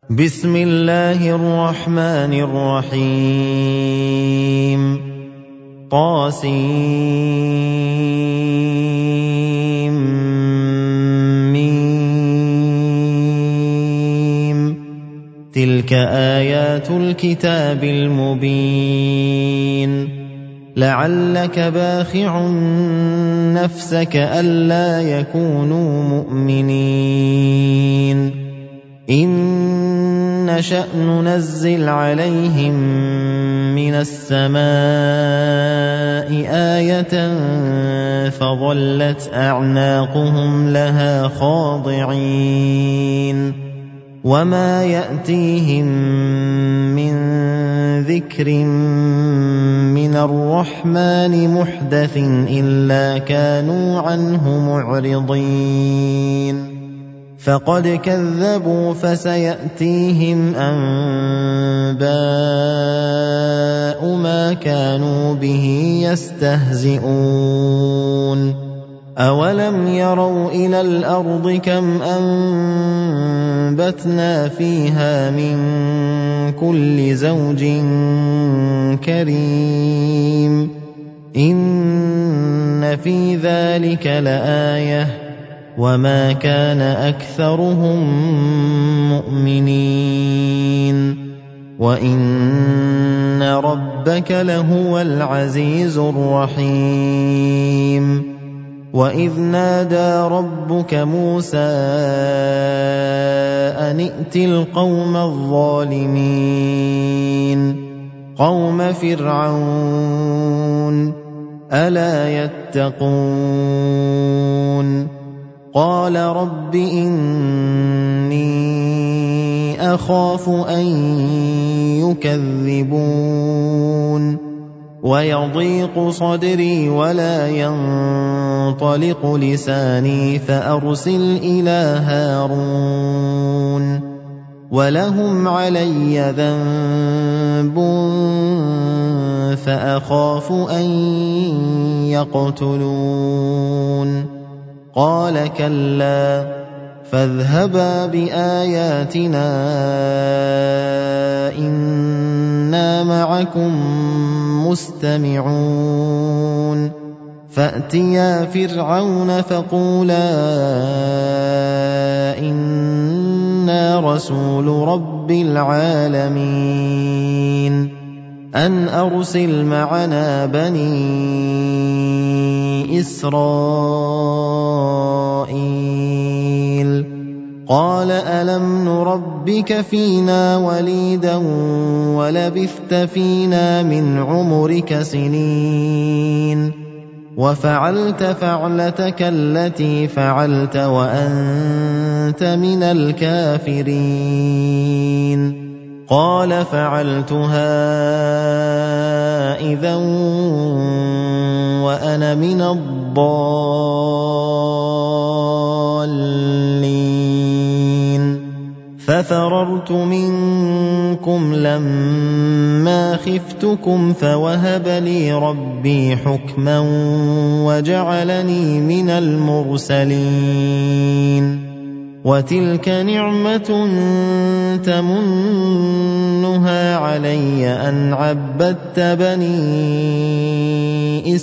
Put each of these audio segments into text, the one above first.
بسم الله الرحمن الرحيم طاسيم تلك آيات الكتاب المبين لعلك باخع نفسك ألا يكونوا مؤمنين إن نشأ ننزل عليهم من السماء آية فظلت أعناقهم لها خاضعين وما يأتيهم من ذكر من الرحمن محدث إلا كانوا عنه معرضين فقد كذبوا فسيأتيهم أنباء ما كانوا به يستهزئون أولم يروا إلى الأرض كم أنبتنا فيها من كل زوج كريم إن في ذلك لآية وما كان أكثرهم مؤمنين وإن ربك لهو العزيز الرحيم وإذ نادى ربك موسى أن ائت القوم الظالمين قوم فرعون ألا يتقون قال رب إني أخاف أن يكذبون ويضيق صدري ولا ينطلق لساني فأرسل إلى هارون ولهم علي ذنب فأخاف أن يقتلون قال كلا فاذهبا بآياتنا إنا معكم مستمعون فأتيا فرعون فقولا إنا رسول رب العالمين أن أرسل معنا بني إسرائيل قال ألم نربك فينا وليدا ولبثت فينا من عمرك سنين وفعلت فعلتك التي فعلت وأنت من الكافرين قال فعلتها إذا وأنا من الضالين ففررت منكم لما خفتكم فوهب لي ربي حكما وجعلني من المرسلين وتلك نعمة تمنها علي أن عبدت بني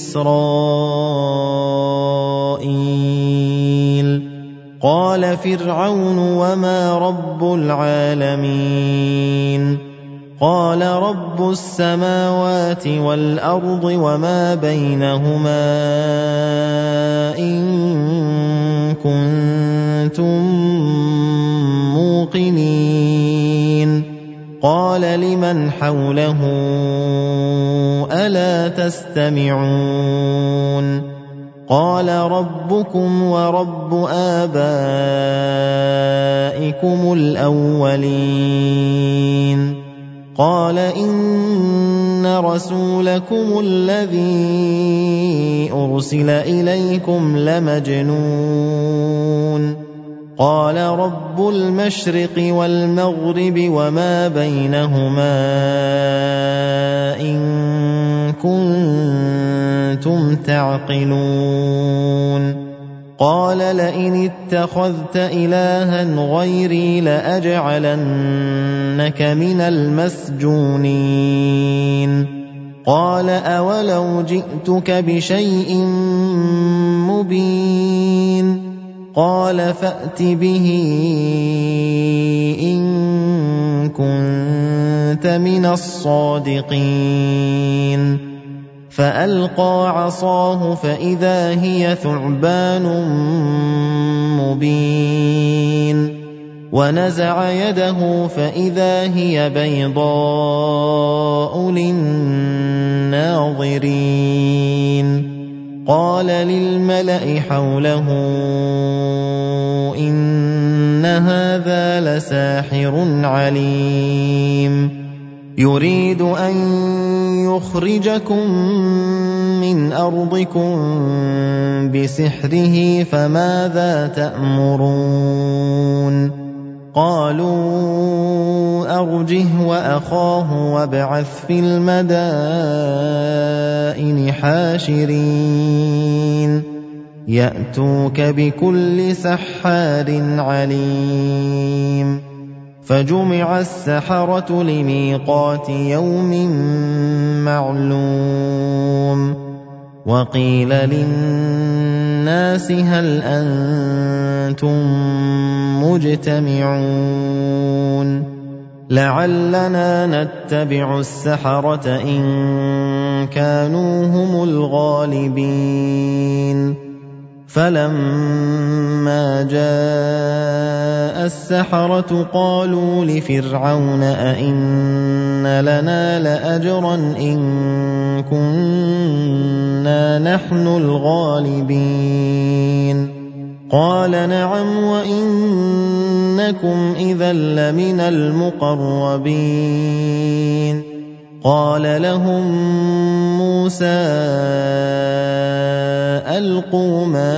إسرائيل قال فرعون وما رب العالمين قال رب السماوات والأرض وما بينهما إن كنتم موقنين قال لمن حوله ألا تستمعون قال ربكم ورب آبائكم الأولين قال إن رسولكم الذي أرسل إليكم لمجنون قال رب المشرق والمغرب وما بينهما إن كنتم تعقلون قال لئن اتخذت إلها غيري لأجعلنك من المسجونين قال أولو جئتك بشيء مبين قال فأت به إن كنت من الصادقين فألقى عصاه فإذا هي ثعبان مبين ونزع يده فإذا هي بيضاء للناظرين قال للملأ حوله إن هذا لساحر عليم يريد أن يخرجكم من أرضكم بسحره فماذا تأمرون قالوا أرجه وأخاه وابعث في المدائن حاشرين يأتوك بكل سحار عليم فجمع السحرة لميقات يوم معلوم وقيل للناس هل أنتم مجتمعون لعلنا نتبع السحرة إن كانوا هم الغالبين فلما جاء السحرة قالوا لفرعون أئن لنا لأجرا إن كنا نحن الغالبين قال نعم وإنكم إذا لمن المقربين قال لهم موسى ألقوا ما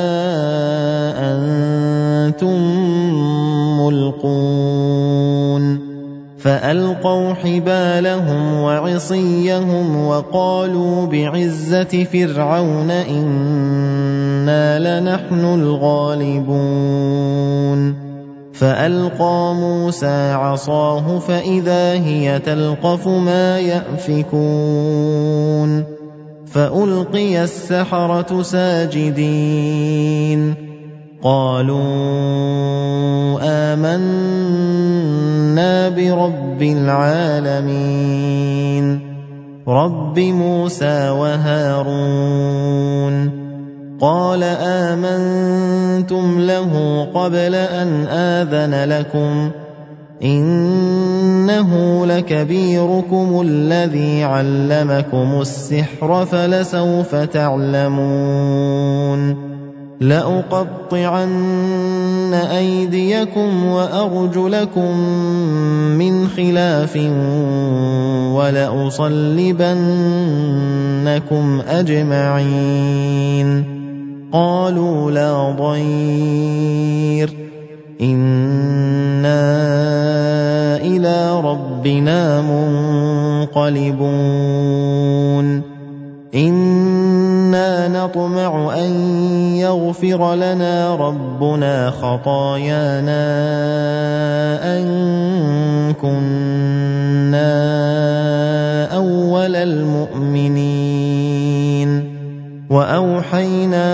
أنتم ملقون فألقوا حبالهم وعصيهم وقالوا بعزة فرعون إنا لنحن الغالبون فألقى موسى عصاه فإذا هي تلقف ما يأفكون فألقي السحرة ساجدين قالوا آمنا برب العالمين رب موسى وهارون قال آمنتم له قبل أن آذن لكم إنه لكبيركم الذي علمكم السحر فلسوف تعلمون لأقطعن أيديكم وأرجلكم من خلاف ولأصلبنكم أجمعين قالوا لا ضير إنا إلى ربنا منقلبون إنا نطمع أن يغفر لنا ربنا خطايانا أن كنا أول المؤمنين وأوحينا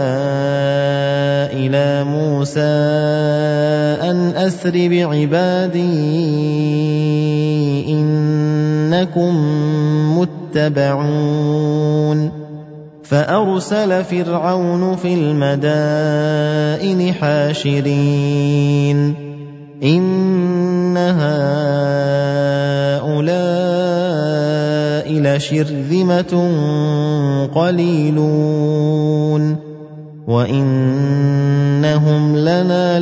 إلى موسى أن أسر بعبادي إنكم متبعون فأرسل فرعون في المدائن حاشرين إن هؤلاء لشرذمة قليلون وإنهم لنا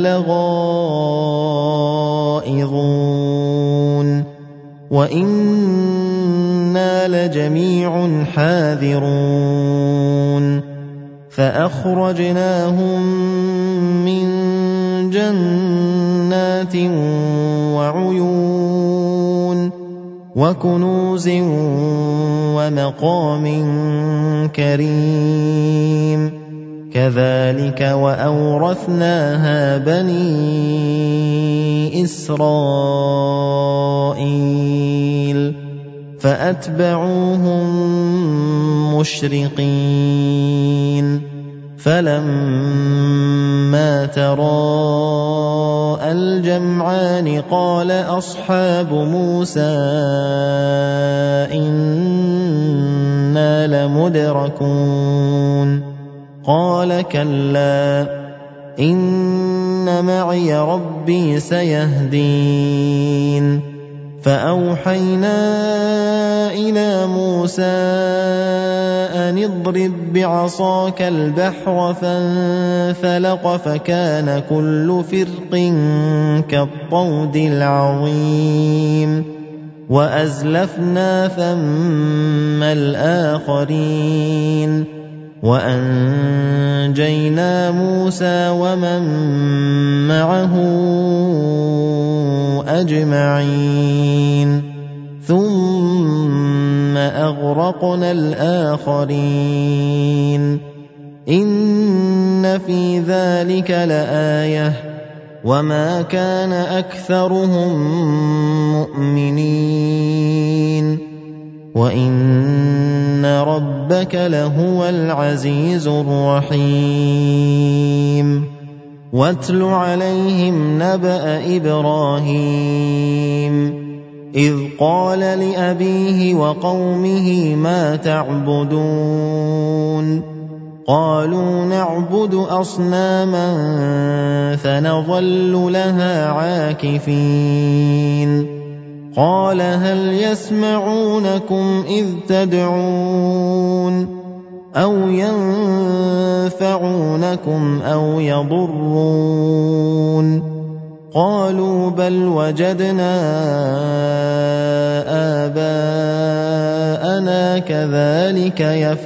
لغائظون وإنا لجميع حاذرون فأخرجناهم من جنات وعيون وكنوز ومقام كريم كذلك وأورثناها بني إسرائيل فأتبعوهم مشرقين فلما تراءى الجمعان قال أصحاب موسى إنا لمدركون قال كلا إن معي ربي سيهدين فأوحينا إلى موسى أن اضرب بعصاك البحر فانفلق فكان كل فرق كالطود العظيم وأزلفنا ثم الآخرين وأنجينا موسى ومن معه أجمعين ثم أغرقنا الآخرين إن في ذلك لآية وما كان أكثرهم مؤمنين وإن ربك لهو العزيز الرحيم واتل عليهم نبأ إبراهيم إذ قال لأبيه وقومه ما تعبدون قالوا نعبد أصناما فنظل لها عاكفين قال هل يسمعونكم إذ تدعون أو ينفعونكم أو يضرون قالوا بل وجدنا آباءنا كذلك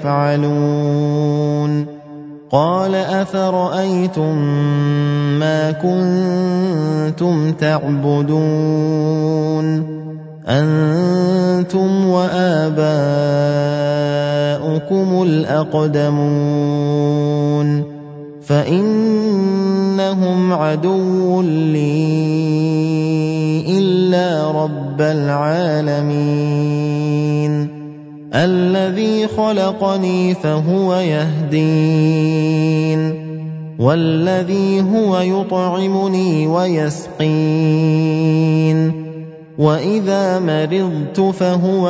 يفعلون قال أفرأيتم ما كنتم تعبدون أنتم وآباؤكم الأقدمون فإنهم عدو لي إلا رب العالمين الذي خلقني فهو يهدين والذي هو يطعمني ويسقين وإذا مرضت فهو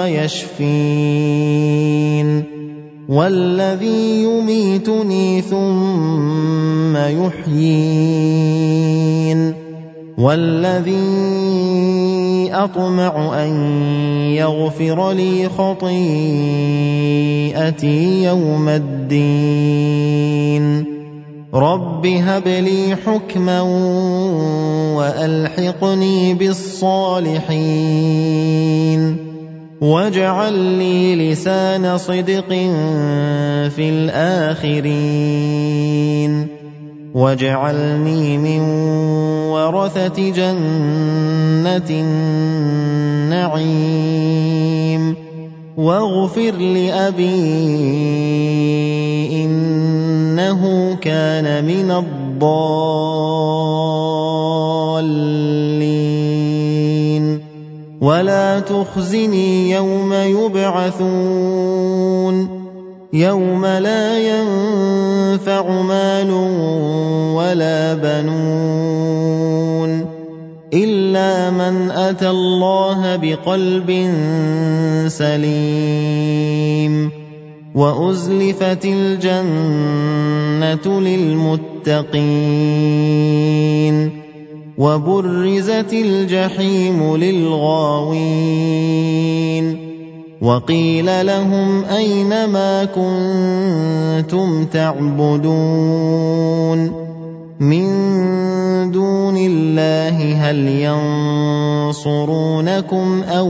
يشفين والذي يميتني ثم يحيين والذي أطمع أن يغفر لي خطيئتي يوم الدين رب هب لي حكما وألحقني بالصالحين واجعل لي لسان صدق في الآخرين واجعلني من ورثة جنة النعيم واغفر لأبي إنه كان من الضالين ولا تخزني يوم يبعثون يوم لا ينفع مال ولا بنون إلا من أتى الله بقلب سليم وأزلفت الجنة للمتقين وبرزت الجحيم للغاوين وقيل لهم أين ما كنتم تعبدون من دون الله هل ينصرونكم أو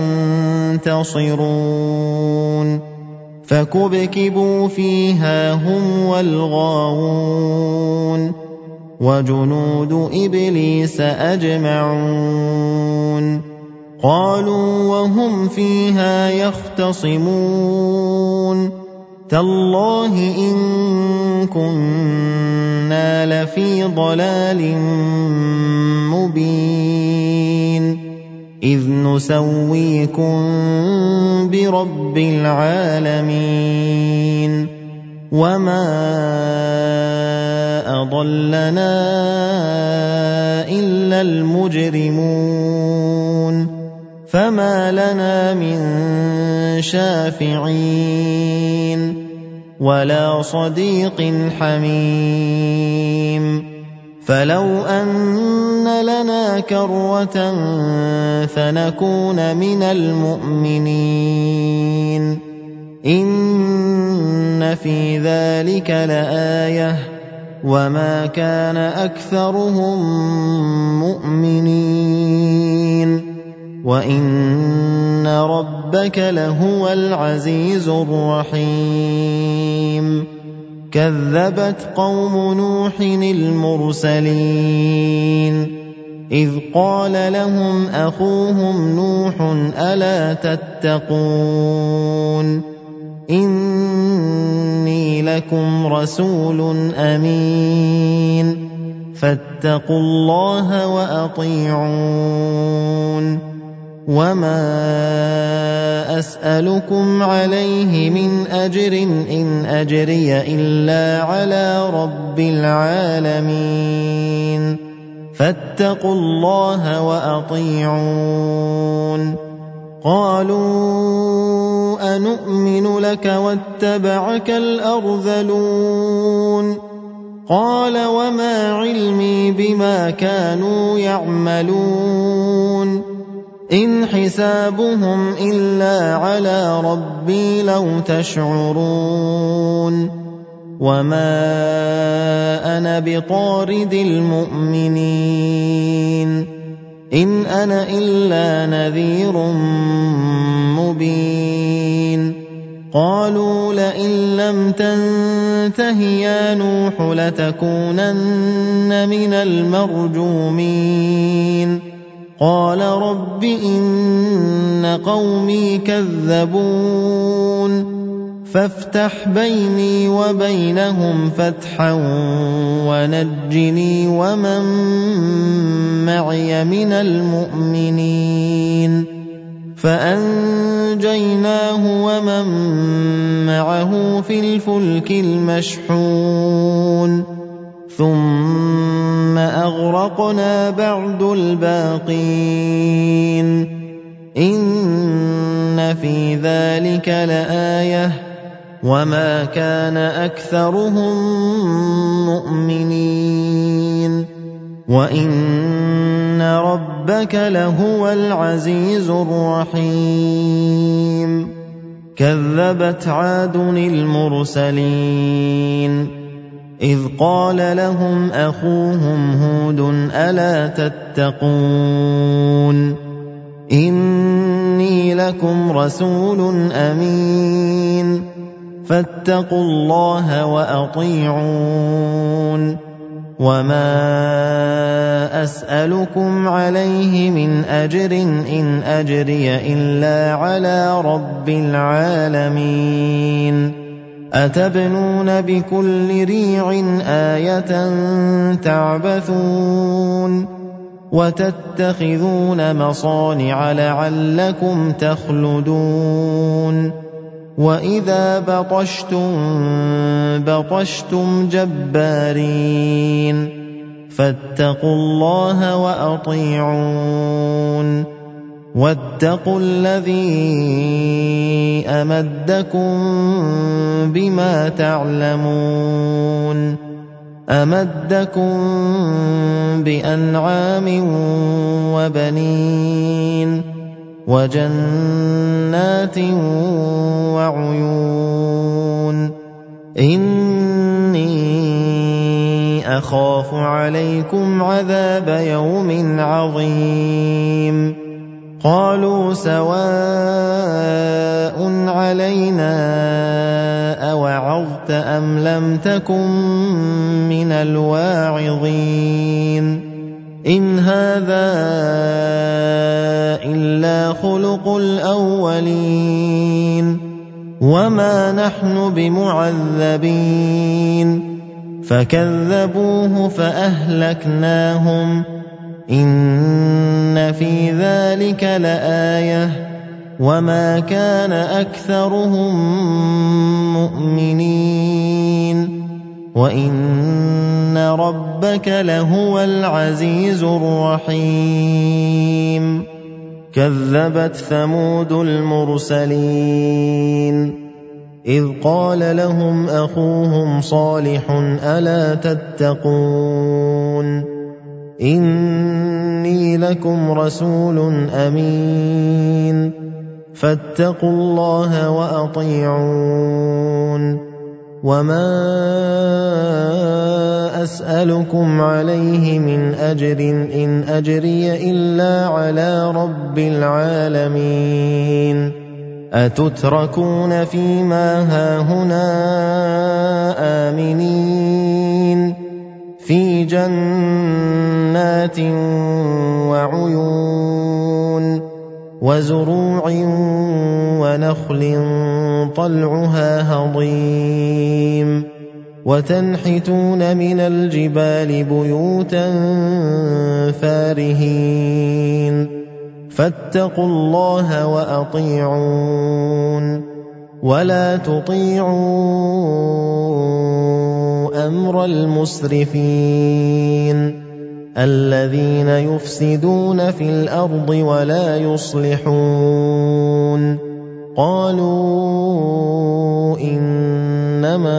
ينتصرون فكبكبوا فيها هم والغاوون وجنود إبليس أجمعون قالوا وهم فيها يختصمون تالله إن كنا لفي ضلال مبين إذ نسويكم برب العالمين وما أضلنا إلا المجرمون فما لنا من شافعين ولا صديق حميم فلو أن لنا كرة فنكون من المؤمنين إن في ذلك لآية وما كان أكثرهم مؤمنين وإن ربك لهو العزيز الرحيم كذبت قوم نوح المرسلين إذ قال لهم أخوهم نوح ألا تتقون إني لكم رسول أمين فاتقوا الله وأطيعون وما أسألكم عليه من أجر إن أجري إلا على رب العالمين فاتقوا الله وأطيعون قالوا أنؤمن لك واتبعك الأرذلون قال وما علمي بما كانوا يعملون إن حسابهم إلا على ربي لو تشعرون وما أنا بطارد المؤمنين إن أنا إلا نذير مبين قالوا لئن لم تنته يا نوح لتكونن من المرجومين قال رب إن قومي كذبون فافتح بيني وبينهم فتحا ونجني ومن معي من المؤمنين فأنجيناه ومن معه في الفلك المشحون ثم أغرقنا بعد الباقين إن في ذلك لآية وما كان أكثرهم مؤمنين وإن ربك لهو العزيز الرحيم كذبت عاد المرسلين إذ قال لهم أخوهم هود ألا تتقون إني لكم رسول أمين فاتقوا الله وأطيعون وما أسألكم عليه من أجر إن أجري إلا على رب العالمين أتبنون بكل ريع آية تعبثون وتتخذون مصانع لعلكم تخلدون وإذا بطشتم جبارين فاتقوا الله وأطيعون واتقوا الذي أمدكم بما تعلمون أمدكم بأنعام وبنين وجنات وعيون إني أخاف عليكم عذاب يوم عظيم قالوا سواء علينا أوعظت أم لم تكن من الواعظين إن هذا إلا خلق الأولين وما نحن بمعذبين فكذبوه فأهلكناهم إن في ذلك لآية وما كان أكثرهم مؤمنين وإن ربك لهو العزيز الرحيم كذبت ثمود المرسلين إذ قال لهم أخوهم صالح ألا تتقون إني لكم رسول أمين فاتقوا الله وأطيعون وما أسألكم عليه من أجر إن أجري إلا على رب العالمين أتتركون فيما هاهنا آمنين في جنات وعيون وزروع ونخل طلعها هضيم وتنحتون من الجبال بيوتا فارهين فاتقوا الله وأطيعون ولا تطيعوا أمر المسرفين الذين يفسدون في الأرض ولا يصلحون قالوا إنما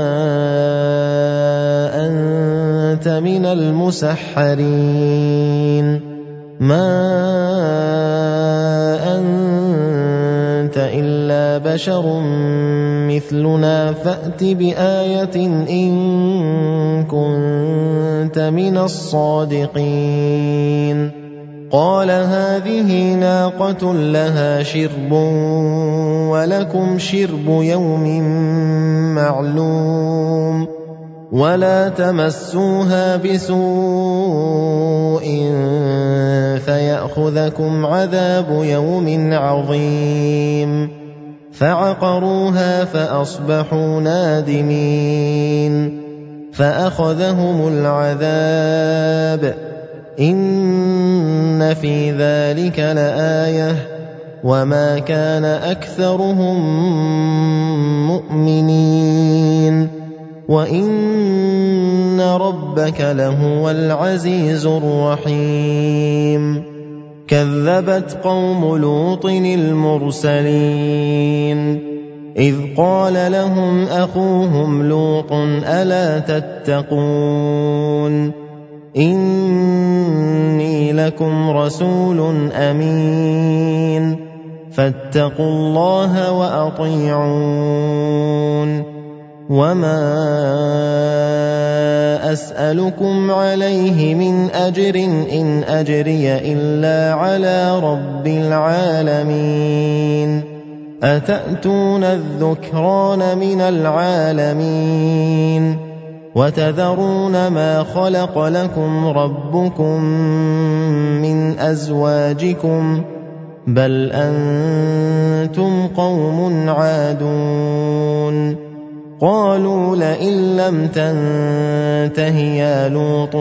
أنت من المسحرين ما أنت إلا بشر مثلنا فأت بآية إن كنت من الصادقين قال هذه ناقة لها شرب ولكم شرب يوم معلوم ولا تمسوها بسوء فيأخذكم عذاب يوم عظيم فعقروها فأصبحوا نادمين فأخذهم العذاب إن في ذلك لآية وما كان أكثرهم مؤمنين وإن ربك لهو العزيز الرحيم كذبت قوم لوط المرسلين إذ قال لهم أخوهم لوط ألا تتقون إني لكم رسول أمين فاتقوا الله وأطيعون وما أسألكم عليه من أجر إن أجري إلا على رب العالمين أتأتون الذكران من العالمين وتذرون ما خلق لكم ربكم من أزواجكم بل أنتم قوم عادون قالوا لئن لم تنته يا لوط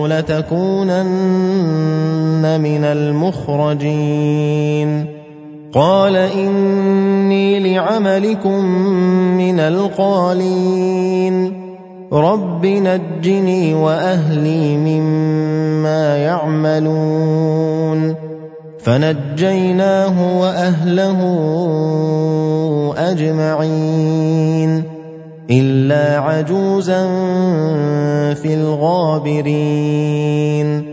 لتكونن من المخرجين قال إني لعملكم من القالين رب نجني وأهلي مما يعملون فنجيناه وأهله أجمعين إلا عجوزا في الغابرين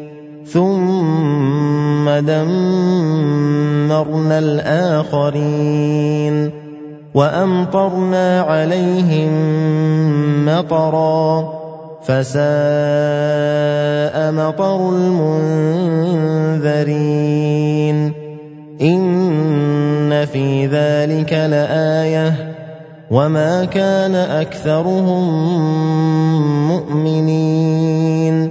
ثم دمرنا الآخرين وأمطرنا عليهم مطرا فساء مطر المنذرين إن في ذلك لآية وما كان أكثرهم مؤمنين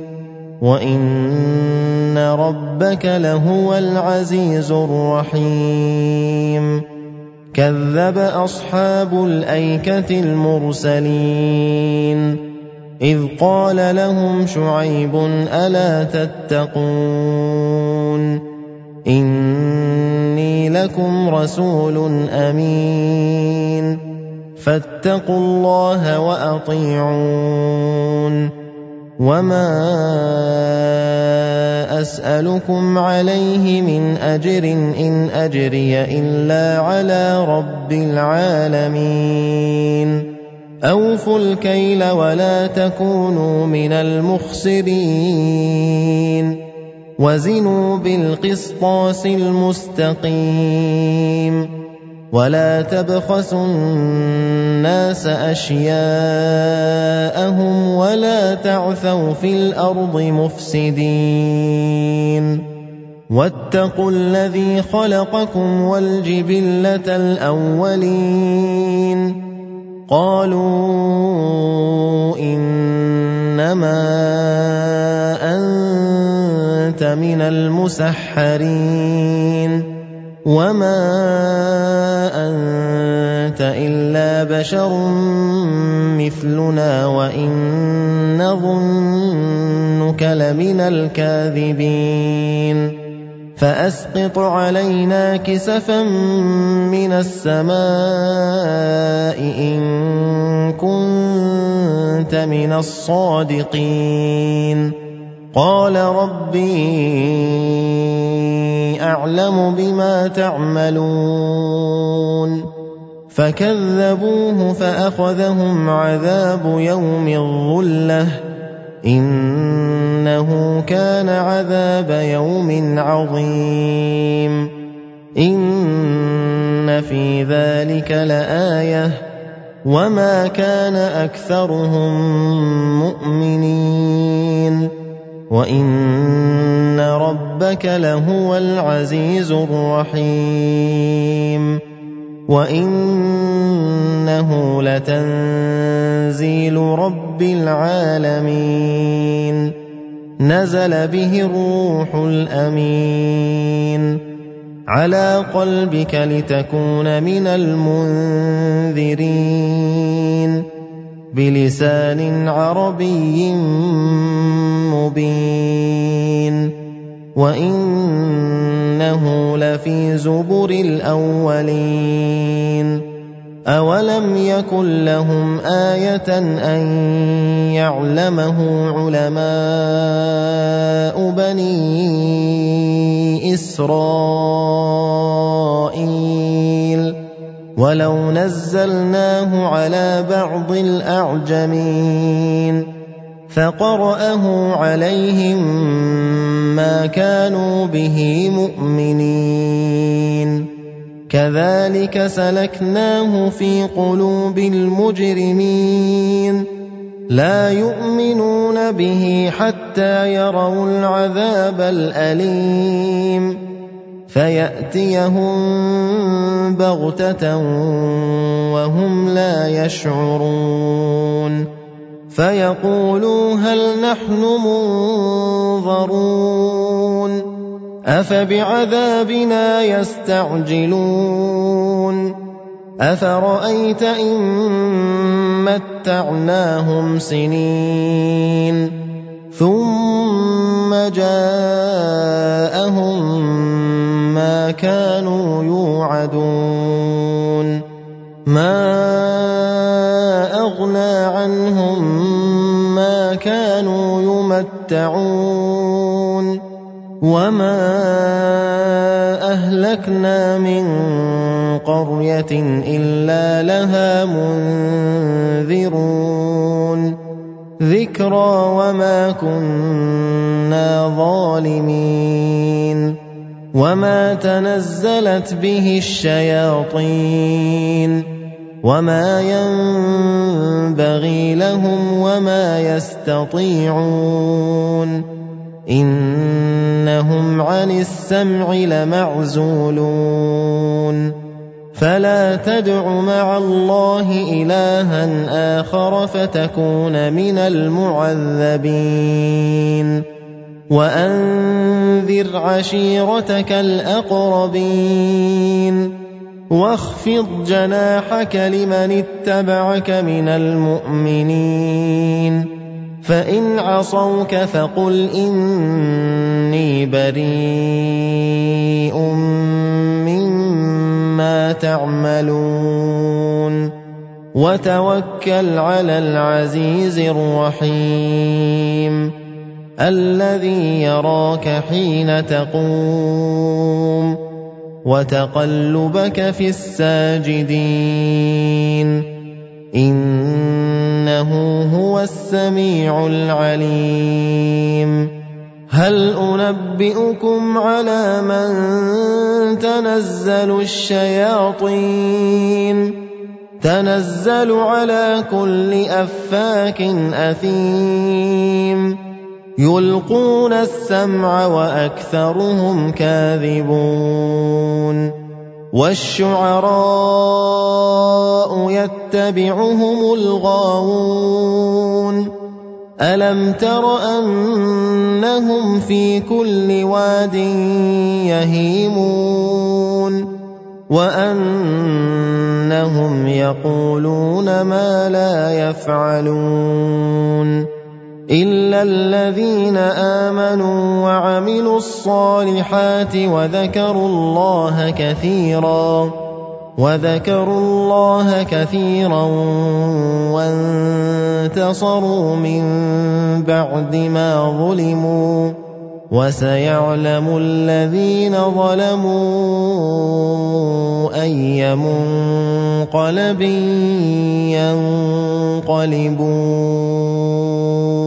وإن ربك لهو العزيز الرحيم كذب أصحاب الأيكة المرسلين إذ قال لهم شعيب ألا تتقون إني لكم رسول أمين فاتقوا الله وأطيعون وما أسألكم عليه من أجر إن أجري إلا على رب العالمين أوفوا الكيل ولا تكونوا من المخسرين وزنوا بالقسطاس المستقيم ولا تبخسوا الناس أشياءهم ولا تعثوا في الأرض مفسدين واتقوا الذي خلقكم والجبلة الأولين قالوا إنما أنت من المسحرين وما أنت إلا بشر مثلنا وإن نظنك لمن الكاذبين فأسقط علينا كسفا من السماء إن كنت من الصادقين قال ربي أعلم بما تعملون فكذبوه فأخذهم عذاب يوم الظلة إنه كان عذاب يوم عظيم إن في ذلك لآية وما كان أكثرهم مؤمنين وإن ربك لهو العزيز الرحيم وإنه لتنزيل رب العالمين نزل به الروح الأمين على قلبك لتكون من المنذرين بلسان عربي مبين وإنه لفي زبر الأولين أولم يكن لهم آية أن يعلمه علماء بني إسرائيل ولو نزلناه على بعض الأعجمين فقرأه عليهم ما كانوا به مؤمنين كذلك سلكناه في قلوب المجرمين لا يؤمنون به حتى يروا العذاب الأليم فيأتيهم بغتة وهم لا يشعرون فيقولوا هل نحن منظرون أفبعذابنا يستعجلون أفرأيت إن متعناهم سنين ثم جاءهم ما كانوا يوعدون ما أغنى عنهم ما كانوا يمتعون وما أهلكنا من قرية إلا لها منذرون ذكرى وما كنا ظالمين وما تنزلت به الشياطين وما ينبغي لهم وما يستطيعون إنهم عن السمع لمعزولون فلا تدع مع الله إلها آخر فتكون من المعذبين وأنذر عشيرتك الأقربين واخفض جناحك لمن اتبعك من المؤمنين فإن عصوك فقل إني بريء مما تعملون وتوكل على العزيز الرحيم الذي يراك حين تقوم وتقلبك في الساجدين إنه هو السميع العليم هل أنبئكم على من تنزل الشياطين تنزل على كل أفاك أثيم يلقون السمع وأكثرهم كاذبون والشعراء يتبعهم الغاوون ألم تر أنهم في كل واد يهيمون وأنهم يقولون ما لا يفعلون إلا الذين آمنوا وعملوا الصالحات وذكروا الله كثيرا وانتصروا من بعد ما ظلموا وسيعلم الذين ظلموا أي منقلب ينقلبون